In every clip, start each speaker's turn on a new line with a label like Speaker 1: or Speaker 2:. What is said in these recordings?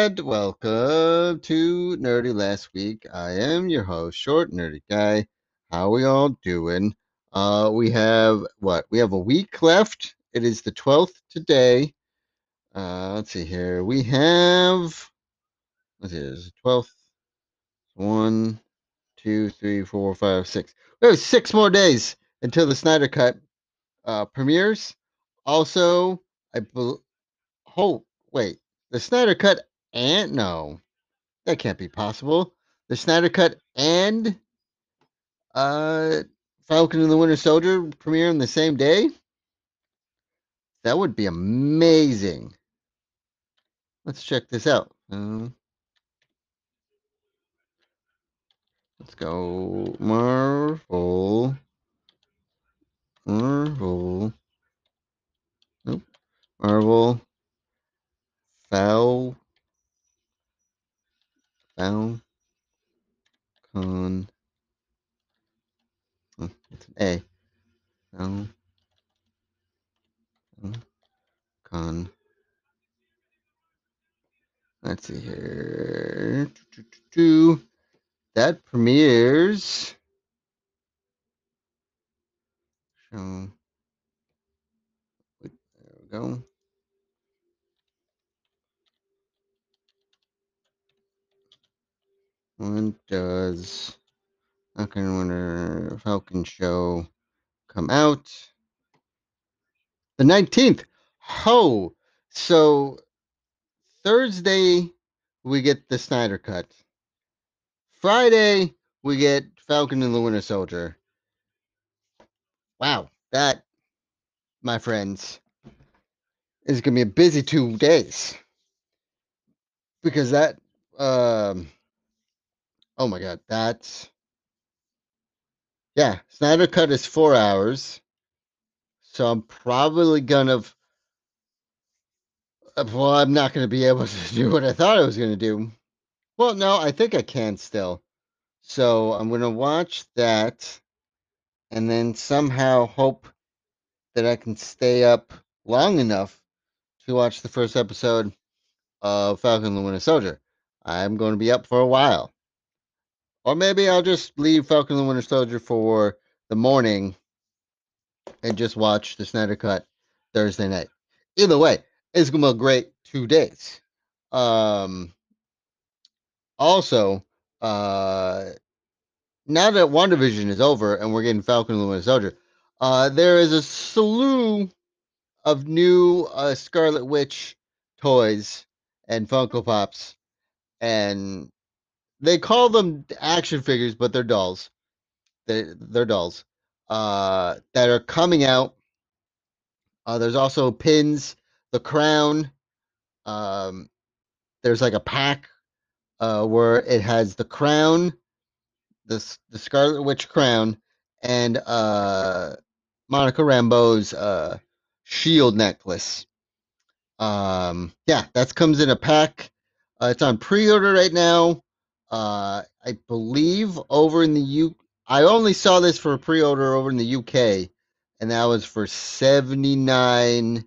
Speaker 1: And welcome to Nerdy Last Week. I am your host, Short Nerdy Guy. How we all doing? We have what? We have a week left. It is the 12th today. Let's see here. We have, let's see, it's the 12th. One, two, three, four, five, six. We have 6 more days until the Snyder Cut premieres. Also, I believe, oh, wait, the Snyder Cut and no. That can't be possible. The Snyder Cut and uh, Falcon and the Winter Soldier premiere on the same day? That would be amazing. Let's check this out. Let's go Marvel. Marvel. Nope. Marvel. Falcon. Falcon. It's an A. Falcon. Let's see here. That premieres. Show. There we go. When does Falcon Winter Falcon show come out? The 19th. Ho! So Thursday we get the Snyder Cut. Friday we get Falcon and the Winter Soldier. Wow, that, my friends, is gonna be a busy 2 days. Because that oh my god, that's, yeah, Snyder Cut is 4 hours. So I'm probably gonna, well, I'm not gonna be able to do what I thought I was gonna do. Well, no, I think I can still. So I'm gonna watch that and then somehow hope that I can stay up long enough to watch the first episode of Falcon and the Winter Soldier. I'm going to be up for a while. Or maybe I'll just leave Falcon and the Winter Soldier for the morning and just watch the Snyder Cut Thursday night. Either way, it's going to be a great 2 days. Also, now that WandaVision is over and we're getting Falcon and the Winter Soldier, there is a slew of new Scarlet Witch toys and Funko Pops, and they call them action figures, but they're dolls. They're dolls that are coming out. There's also pins, the crown. Um, there's like a pack where it has the crown, the Scarlet Witch crown, and Monica Rambeau's shield necklace. Yeah, that comes in a pack. It's on pre-order right now. I believe over in the I only saw this for pre-order over in the UK, and that was for £79.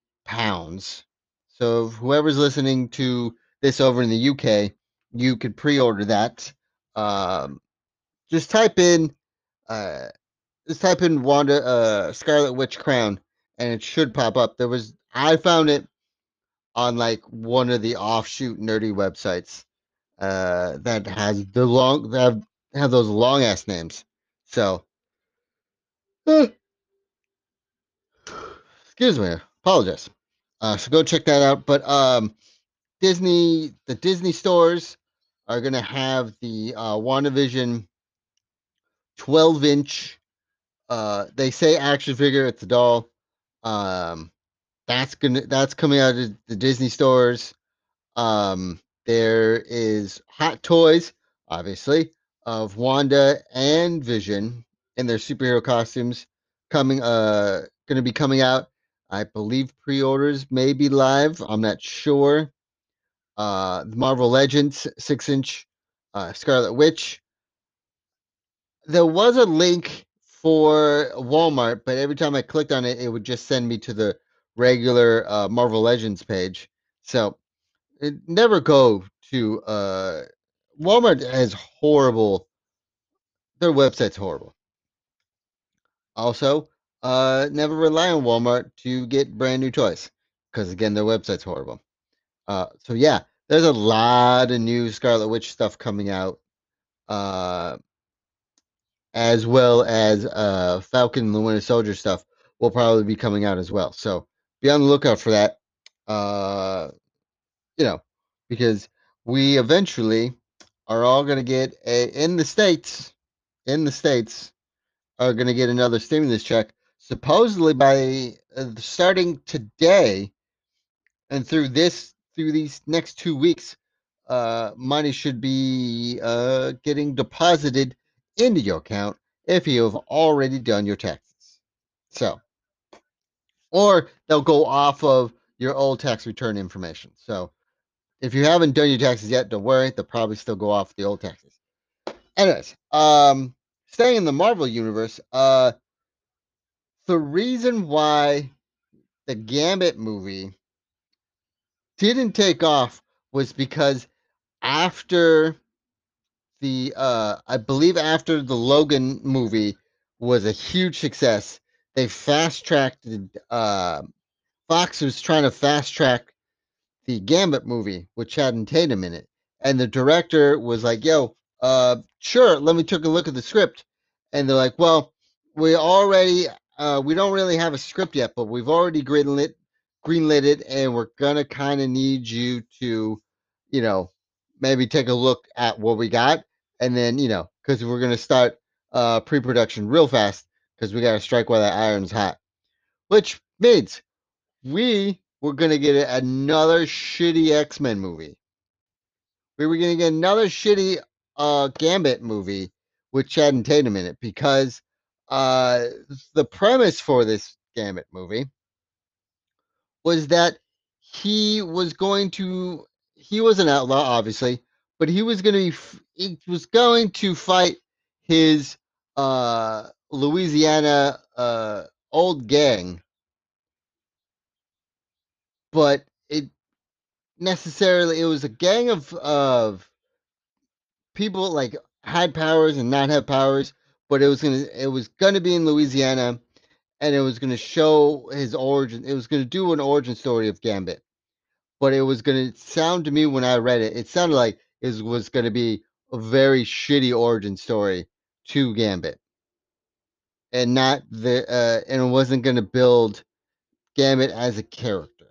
Speaker 1: So if whoever's listening to this over in the UK, you could pre-order that. Um, just type in uh, Wanda Scarlet Witch crown, and it should pop up. I found it on like one of the offshoot nerdy websites that has the long that have those long ass names. So excuse me, apologize. So go check that out. But the Disney stores are gonna have the WandaVision 12-inch. They say action figure. It's a doll. Um, that's coming out of the Disney stores. There is Hot Toys, obviously, of Wanda and Vision in their superhero costumes going to be coming out. I believe pre-orders may be live. I'm not sure. The Marvel Legends 6-inch Scarlet Witch. There was a link for Walmart, but every time I clicked on it, it would just send me to the regular Marvel Legends page. So never go to Walmart has horrible. Their website's horrible. Also, never rely on Walmart to get brand new toys because again, their website's horrible. So yeah, there's a lot of new Scarlet Witch stuff coming out, uh, as well as Falcon and the Winter Soldier stuff will probably be coming out as well. So be on the lookout for that. Uh, you know, because we eventually are all going to get in the states. In the states, are going to get another stimulus check. Supposedly by starting today and through these next 2 weeks, money should be getting deposited into your account if you have already done your taxes. So, or they'll go off of your old tax return information. So, if you haven't done your taxes yet, don't worry. They'll probably still go off the old taxes. Anyways, staying in the Marvel universe, the reason why the Gambit movie didn't take off was because after I believe after the Logan movie was a huge success, they fast tracked Fox was trying to fast track the Gambit movie with Channing Tatum in it. And the director was like, yo, sure, let me take a look at the script. And they're like, well, we already, we don't really have a script yet, but we've already greenlit it, and we're going to kind of need you to, you know, maybe take a look at what we got. And then, because we're going to start pre production real fast because we got to strike while that iron's hot, which means we were gonna get another shitty X-Men movie. We were gonna get another shitty Gambit movie with Chad and Tatum in it because uh the premise for this Gambit movie was that he was an outlaw obviously, but he was going to fight his Louisiana old gang, but it was a gang of people like had powers and not have powers, but it was gonna be in Louisiana, and it was gonna show his origin. It was gonna do an origin story of Gambit, but it was gonna sound to me when I read it, it sounded like it was gonna be a very shitty origin story to Gambit, and not and it wasn't gonna build Gambit as a character.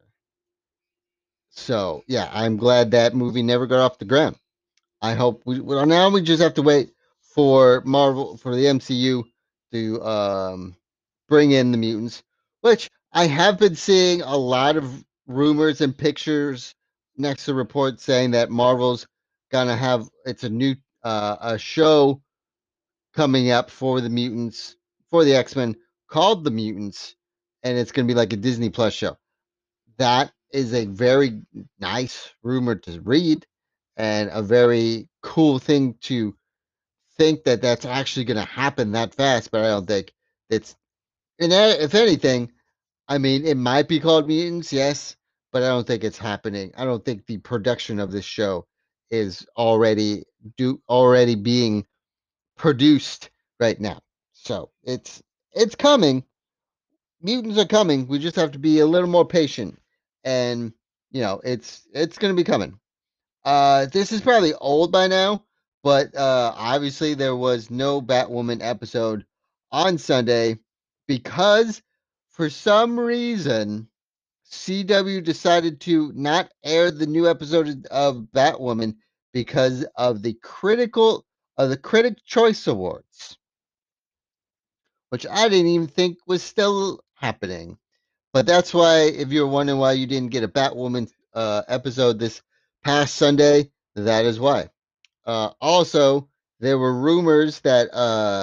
Speaker 1: So yeah, I'm glad that movie never got off the ground. I hope well, now we just have to wait for the MCU to bring in the mutants, which I have been seeing a lot of rumors and pictures next to reports saying that Marvel's gonna have it's a new a show coming up for the mutants for the X-Men called The Mutants, and it's gonna be like a Disney Plus show. That is a very nice rumor to read and a very cool thing to think that that's actually going to happen that fast, but I don't think it's. And if anything, I mean, it might be called Mutants, yes, but I don't think it's happening. I don't think the production of this show is already being produced right now. So it's coming. Mutants are coming. We just have to be a little more patient, and it's going to be coming. This is probably old by now, but obviously there was no Batwoman episode on Sunday because for some reason CW decided to not air the new episode of Batwoman because of the Critic Choice Awards, which I didn't even think was still happening. But that's why, if you're wondering why you didn't get a Batwoman episode this past Sunday, that is why. Also, there were rumors that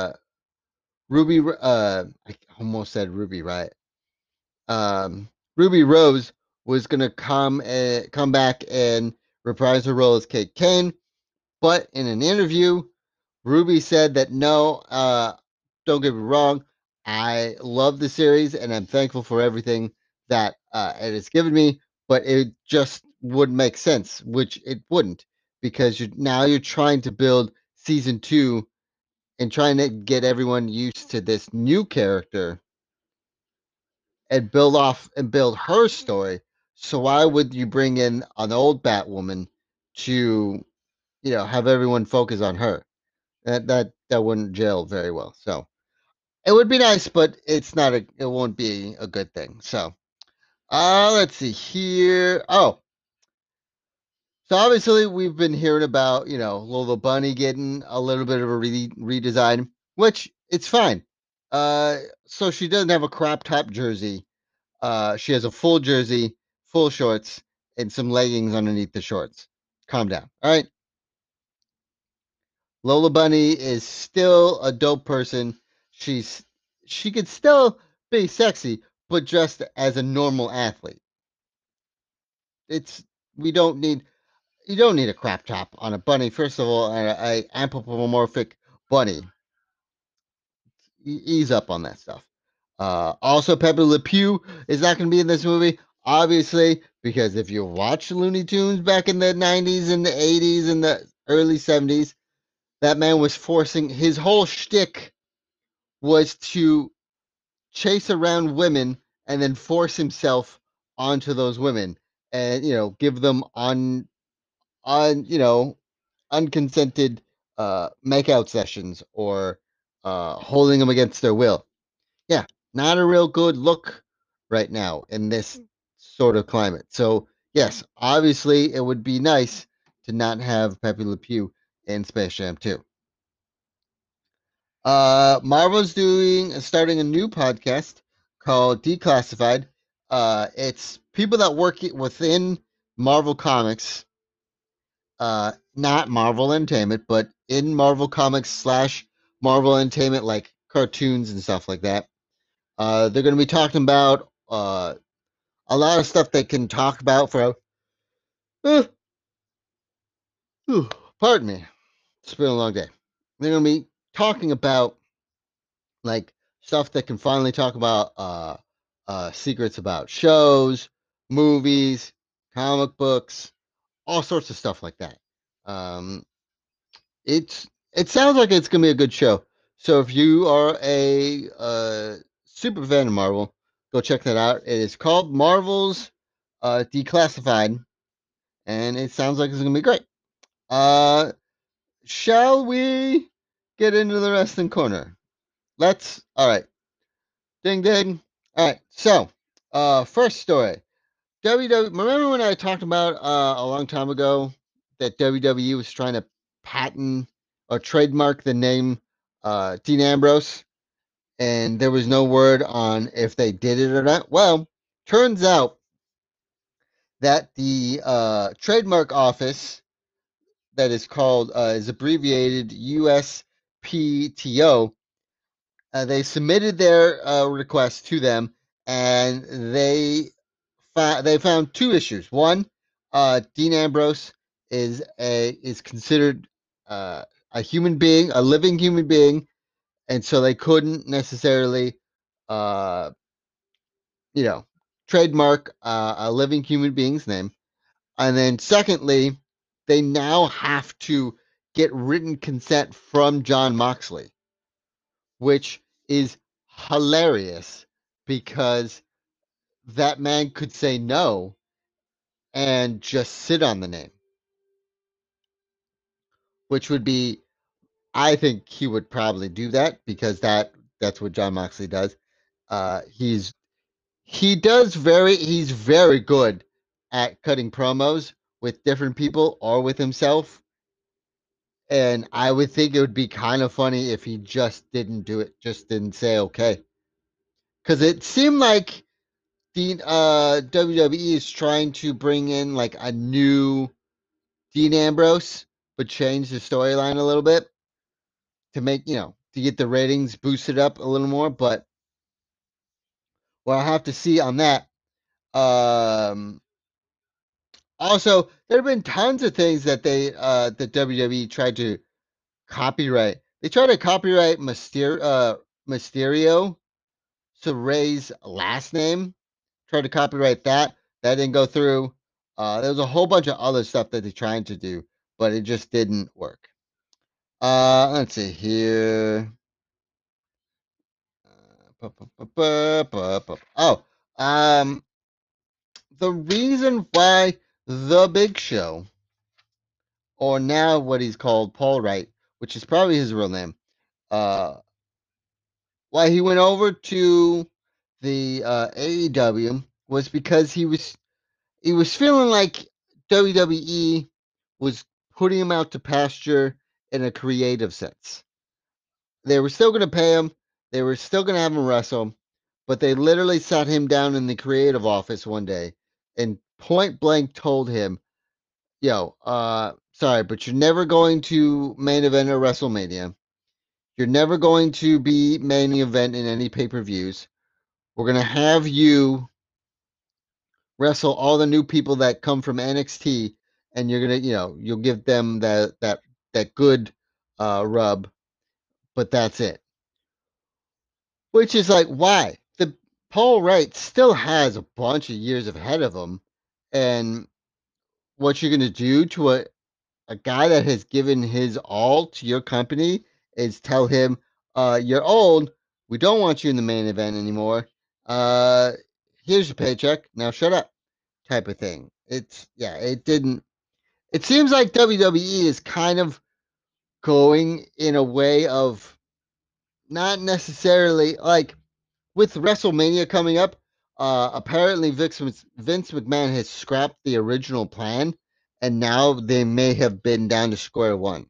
Speaker 1: I almost said Ruby Riot, Ruby Rose was gonna come back and reprise her role as Kate Kane, but in an interview, Ruby said that no, don't get me wrong, I love the series and I'm thankful for everything that it has given me, but it just would make sense, which it wouldn't, because you're trying to build season 2 and trying to get everyone used to this new character and build her story. So why would you bring in an old Batwoman to, have everyone focus on her? That wouldn't gel very well. So it would be nice, but it won't be a good thing. So let's see here. Oh, so obviously we've been hearing about, Lola Bunny getting a little bit of a redesign, which it's fine. So she doesn't have a crop top jersey. She has a full jersey, full shorts, and some leggings underneath the shorts. Calm down. All right. Lola Bunny is still a dope person. She could still be sexy, but dressed as a normal athlete. It's we don't need You don't need a crop top on a bunny. First of all, a anthropomorphic bunny. Ease up on that stuff. Also, Pepe Le Pew is not going to be in this movie, obviously, because if you watch Looney Tunes back in the 90s and the 80s and the early 70s, that man was forcing his whole shtick was to chase around women and then force himself onto those women and give them on unconsented makeout sessions or holding them against their will. Yeah, not a real good look right now in this sort of climate. So yes, obviously it would be nice to not have Pepe Le Pew in Space Jam 2. Marvel's starting a new podcast called Declassified. It's people that work within Marvel Comics, not Marvel Entertainment, but in Marvel Comics / Marvel Entertainment, like cartoons and stuff like that. They're going to be talking about a lot of stuff they can talk about for. Uh, Pardon me, it's been a long day. They're going to be talking about like stuff that can finally talk about secrets about shows, movies, comic books, all sorts of stuff like that. Um, it sounds like it's gonna be a good show. So if you are a super fan of Marvel, go check that out. It is called Marvel's Declassified, and it sounds like it's gonna be great. Uh, shall we get into the wrestling corner? Let's. All right. Ding ding. All right. So, first story. WWE. Remember when I talked about a long time ago that WWE was trying to patent or trademark the name Dean Ambrose, and there was no word on if they did it or not? Well, turns out that the trademark office that is abbreviated USPTO. They submitted their request to them, and they found two issues. One, Dean Ambrose is considered a human being, a living human being, and so they couldn't necessarily, uh, you know, trademark a living human being's name. And then, secondly, they now have to get written consent from John Moxley, which is hilarious because that man could say no and just sit on the name, which would be, I think he would probably do that because that's what John Moxley does. He's he's very good at cutting promos with different people or with himself. And I would think it would be kind of funny if he just didn't do it, just didn't say okay. Because it seemed like the WWE is trying to bring in like a new Dean Ambrose, but change the storyline a little bit to make, to get the ratings boosted up a little more. But we'll have to see on that. Um, Also, there have been tons of things that the WWE tried to copyright. They tried to copyright Mysterio, so Ray's last name. Tried to copyright that. That didn't go through. There was a whole bunch of other stuff that they're trying to do, but it just didn't work. Let's see here. Oh, um, the reason why the Big Show, or now what he's called Paul Wright, which is probably his real name, uh, why he went over to the AEW was because he was feeling like WWE was putting him out to pasture in a creative sense. They were still going to pay him. They were still going to have him wrestle, but they literally sat him down in the creative office one day and point blank told him, "Yo, sorry, but you're never going to main event at WrestleMania. You're never going to be main event in any pay per views. We're gonna have you wrestle all the new people that come from NXT, and you're gonna, you'll give them that good rub, but that's it." Which is like, why? The Paul Wright still has a bunch of years ahead of him, and what you're gonna do to a guy that has given his all to your company is tell him, "You're old. We don't want you in the main event anymore. Uh, here's your paycheck. Now shut up," type of thing. It didn't. It seems like WWE is kind of going in a way of not necessarily like with WrestleMania coming up. Apparently, Vince McMahon has scrapped the original plan, and now they may have been down to square one.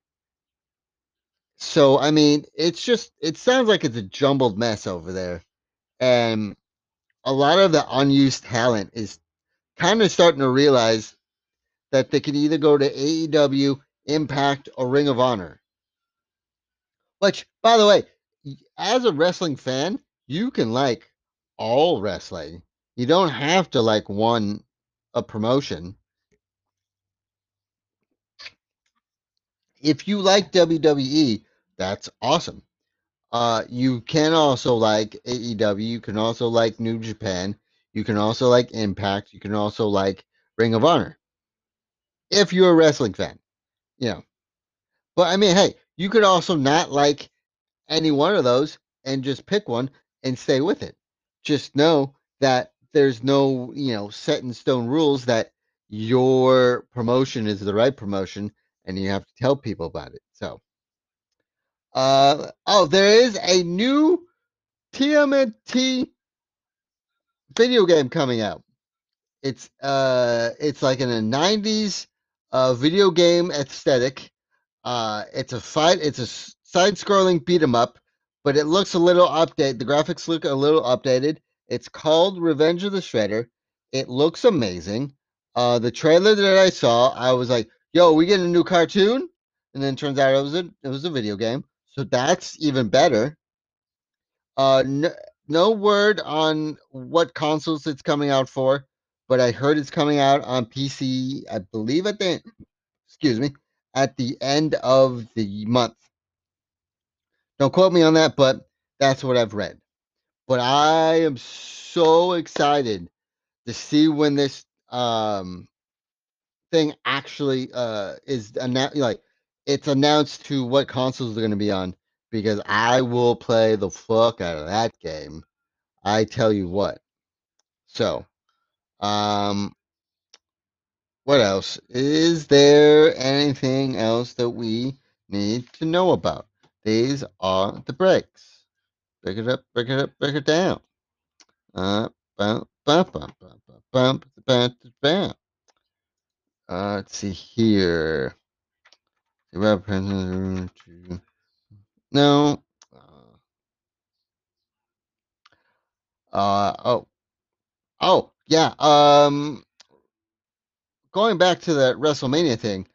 Speaker 1: So, I mean, it sounds like it's a jumbled mess over there. And a lot of the unused talent is kind of starting to realize that they can either go to AEW, Impact, or Ring of Honor. Which, by the way, as a wrestling fan, you can like all wrestling. You don't have to like one a promotion. If you like WWE, that's awesome. You can also like AEW. You can also like New Japan. You can also like Impact. You can also like Ring of Honor. If you're a wrestling fan, you know. But I mean, hey, you could also not like any one of those and just pick one and stay with it. Just know that there's no, set in stone rules that your promotion is the right promotion and you have to tell people about it. So, there is a new TMNT video game coming out. It's like in a 90s video game aesthetic. It's a fight. It's a side-scrolling beat 'em up, but it looks a little updated. The graphics look a little updated. It's called Revenge of the Shredder. It looks amazing. The trailer that I saw, I was like, "Yo, we get a new cartoon," and then it turns out it was a video game. So that's even better. No word on what consoles it's coming out for, but I heard it's coming out on PC. I believe excuse me, at the end of the month. Don't quote me on that, but that's what I've read. But I am so excited to see when this thing actually is announced. Like it's announced to what consoles they're going to be on, because I will play the fuck out of that game. I tell you what. So, um, what else? Is there anything else that we need to know about? These are the breaks. Break it up, break it up, break it down. Bump, bump, bump, bump, bump, bump, bump. Let's see here. No. Oh. Oh, yeah. Going back to that WrestleMania thing.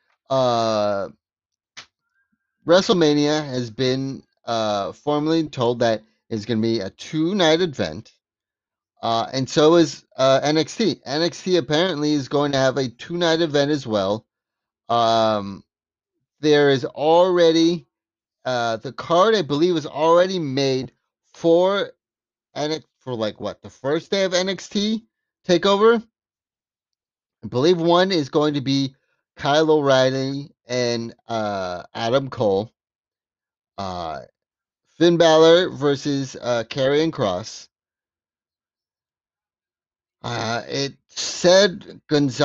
Speaker 1: WrestleMania has been formally told that it's going to be a two-night event, and so is NXT. NXT apparently is going to have a two-night event as well. Um, there is already the card, I believe, is already made for for like what, the first day of NXT Takeover. I believe one is going to be Kyle O'Reilly and Adam Cole. Uh, Finn Balor versus Karrion Kross. It said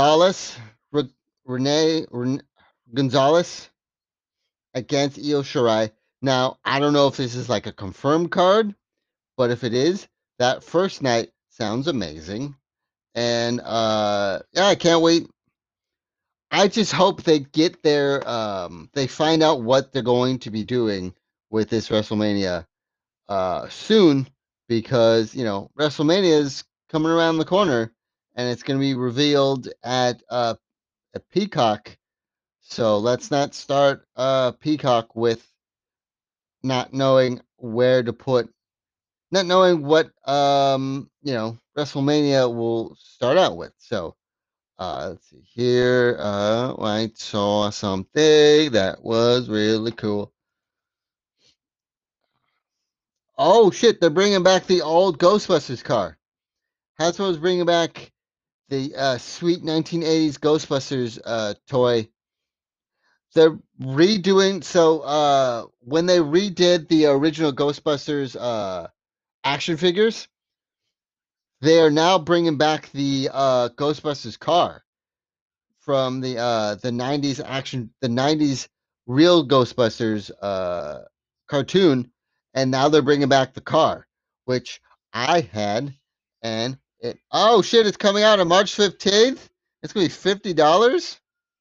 Speaker 1: Renee Gonzalez against Io Shirai. Now, I don't know if this is like a confirmed card, but if it is, that first night sounds amazing. And yeah, I can't wait. I just hope they get their they find out what they're going to be doing with this WrestleMania soon, because WrestleMania is coming around the corner and it's going to be revealed at Peacock. So let's not start Peacock with not knowing where to put, not knowing what WrestleMania will start out with. So let's see here. I saw something that was really cool. Oh shit! They're bringing back the old Ghostbusters car. Hasbro's bringing back the sweet 1980s Ghostbusters toy. They're redoing, so when they redid the original Ghostbusters action figures, they are now bringing back the Ghostbusters car from the 90s the 90s real Ghostbusters cartoon, and now they're bringing back the car, which I had, and oh shit, it's coming out on March 15th. It's gonna be $50.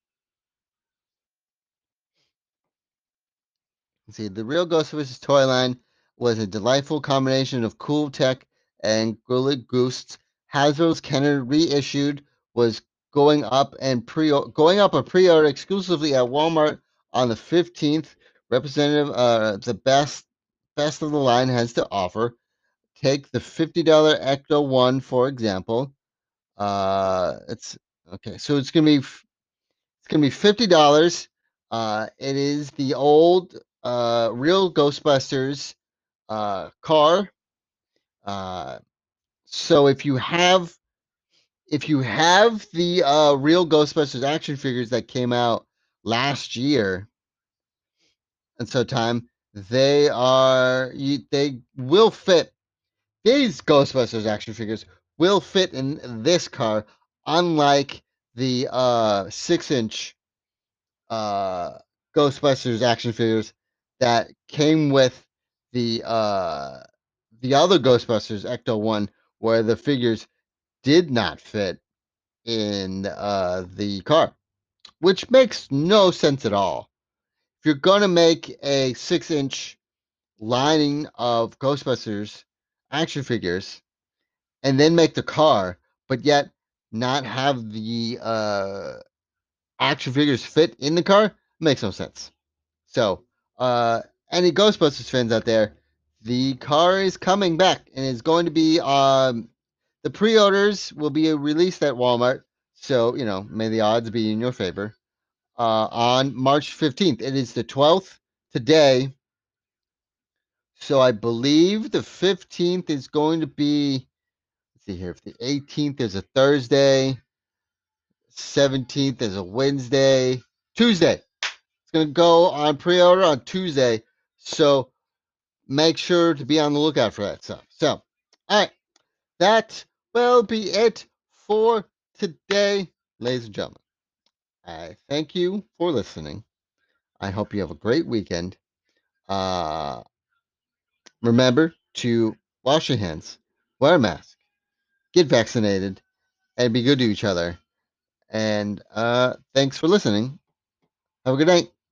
Speaker 1: See, the real Ghostbusters toy line was a delightful combination of cool tech and girly goose. Hasbro's Kenner reissued was going up a pre-order exclusively at Walmart on the 15th. Representative, the best of the line has to offer. Take the $50 Ecto One for example. It's okay, so it's gonna be $50. It is the old real Ghostbusters car. Uh, so if you have the real Ghostbusters action figures that came out last year, and so time they will fit. These Ghostbusters action figures will fit in this car, unlike the 6-inch uh, Ghostbusters action figures that came with the other Ghostbusters Ecto One, where the figures did not fit in the car, which makes no sense at all. If you're gonna make a 6-inch lining of Ghostbusters action figures and then make the car, but yet not have the action figures fit in the car, makes no sense. So, uh, any Ghostbusters fans out there, the car is coming back and is going to be the pre-orders will be released at Walmart. So, may the odds be in your favor. On March 15th. It is the 12th today. So I believe the 15th is going to be, let's see here, if the 18th is a Thursday, 17th is a Wednesday, Tuesday. It's going to go on pre-order on Tuesday. So make sure to be on the lookout for that stuff. So, all right, that will be it for today, ladies and gentlemen. I thank you for listening. I hope you have a great weekend. Uh, remember to wash your hands, wear a mask, get vaccinated, and be good to each other. And thanks for listening. Have a good night.